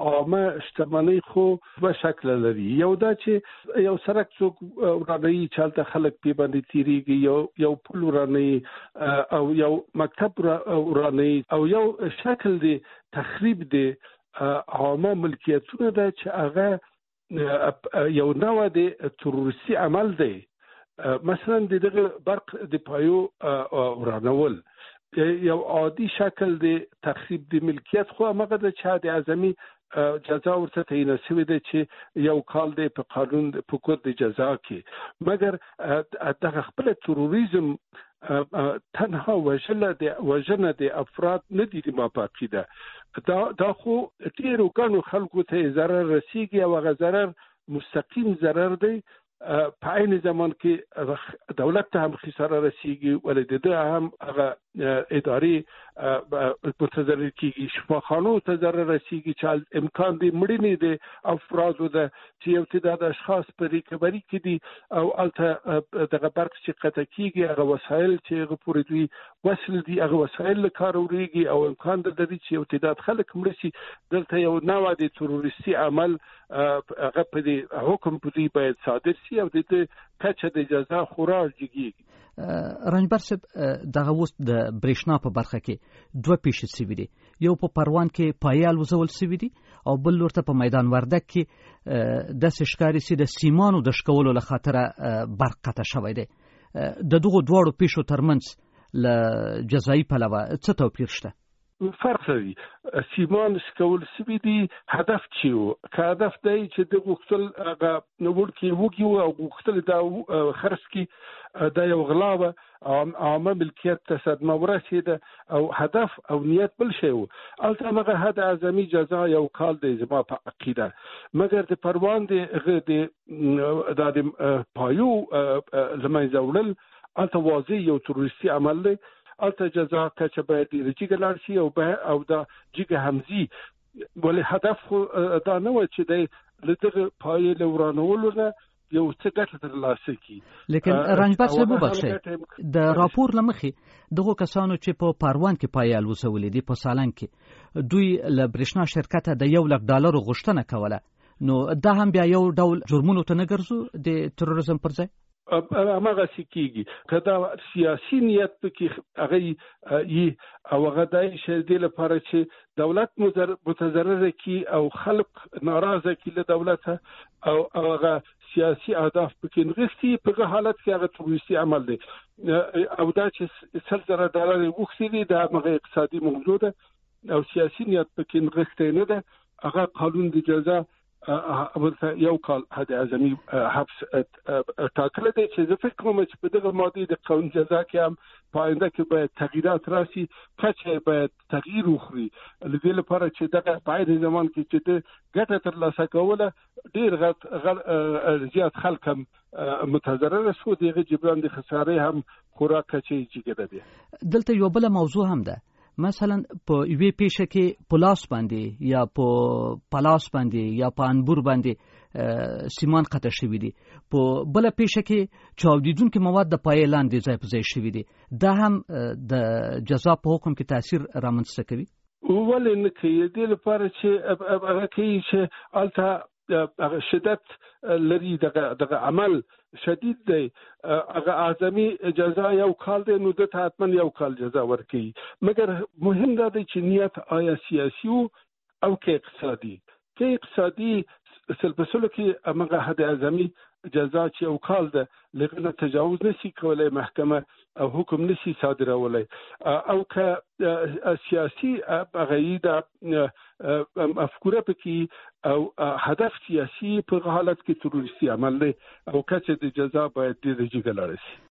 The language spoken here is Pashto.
عامه شتمنۍ خو په شکل لري. یو دا چې یو سرک څوک ورانوي چالت خلک په باندې تیریږي، یو پل ورانوي او یو مکتب ورانوي او یو شکل دی تخریب دی عامه ملکیتونه ده چې هغه یو نوع دی تروریستي عمل دی. مثلا دغه برق د پایو ورانول یو عادي شکل دی تخریب د ملکیت، خو هغه د چا د اعظمي جزا ورته تعیین شوی دی چې یو کال دی په قانون په کود د جزا کې. مګر دغه خپل تروریزم تنها وژنه د افراد نه دي ما په عقیده دا خو ډیرو ګڼو خلکو ته ضرر رسیږي او هغه ضرر مستقیم ضرر دی. په عین زمان کې دولت ته هم خساره رسیږي، ولې د هم هغه اداري متضرر کیږي، شفاخانو ته ضرر رسیږي چې امکان دی مړینې د افرادو ده چې یو تعداد اشخاص په ریکوري کې دي او الته دغه برق چې قطع کیږي هغه وسایل چې هغه پورې دوی وصل دي هغه وسایل له کار وریږي او امکان د دې چې یو تعداد خلک مړ شي. دلته یو نوع د تروریستي عمل هغه په دې حکم په دې باید صادر شي او د کچه د جزا خورا جګیږي. رنجبر صاحب دغه اوس د برېښنا په برخه کې دوه پیښې شوي دي، یو په پروان کې پایې الوزول شوي دي او بل ورته په میدان وردګ کې داسې ښکاري چې د سیمانو د شکولو له خاطره برق قطع شوی دی. د دغو دواړو پیښو ترمنځ له جزایي پلوه څه توپیر شته؟ فرق لري. سیمان شکول شوي دي هدف چې و که هدف دی چې د غوښتل هغه وړکې وږي او غوښتل دا خرڅ کړي دا یو غلا وه، عامه ملکیت ته صدمه ورسېده او هدف او نیت بل شی و. هلته هغه حد اعظمي جزا یو کال دی زما په عقیده. مګر د پروان د پایو له منځه وړل هلته واضح یو تروریستي عمل دی. الته جزا کچه باید جګه لاړ شي او دا جګه همزي، ولې هدف خو دا نه و چې د لدغه پایې له ورانولو نه یو څه ګټه ترلاسه کړي. لیکن رنجبر صاحب وبخښئ، د راپور له مخې دغو کسانو چې په پروان کې پایې الوزولې دي په سالنګ کې دوی له برېښنا شرکته د $1,00,000 غوښتنه کوله، نو دا هم بیا یو ډول جرمونو ته نه ګرځو د تروریزم پر ځای؟ هماغه کېږي که دا سیاسي نیت پکې هغه یي او هغه دای چې دې لپاره چې دولت متضرره کی او خلق ناراضه کی له دولت او هغه سیاسي اهداف پکې نغښتي په حالت کې هغه تروریستي عمل دی او دا چې $100,000 وښتي دا هغه اقتصادي موضوع ده او سیاسي نیت پکې نغښتي نه ده. هغه قانون د جزا یو کال حد اعظمي حبس ټاکل دی چې زه فکر کوم چې په دغه ماده د قانون جزا کې هم په آینده کې باید تغییرات راشي، کچه باید تغییر وخوري لدې لپاره چې دغه په عین زمان کې چې د ګټه ترلاسه کوله ډېر زیات خلک هم متضرر شو، دغه جبران د خسارې هم خورا کچه جګه ده. دلته یو بل موضوع هم ده، مثلا په یوې پیښه کې پلاس باندې یا په پلاس باندې یا په انبور باندې سیمان قطع شوي دي، په بله پیښه کې چاودیدونکي مواد د پایې لاندې ځای په ځای شوي دي. دا هم د جزا په حکم کې تاثیر رامنځته کوي؟ ولې نه کوي؟ دې لپاره چې هغه کوي چې هلته شدت لري، دغه عمل شدید دی، هغه اعظمي جزا یو کال دی، نو دته حتما یو کال جزا ورکوي. مګر مهم دا دی چې نیت آیا سیاسي او که اقتصادي. که اقتصادي سلپسلو کې هغه حد اعظمي جزا چې یو کال ده لغنه تجاوز نشي کولای محکمه او حکم نشي صادرولای، او که سیاسي غیده مفکوره پکې او هدف سیاسي په حالت کې تروریستي عمل دی او کچه د جزا باید ډېره جګه لاړه شي.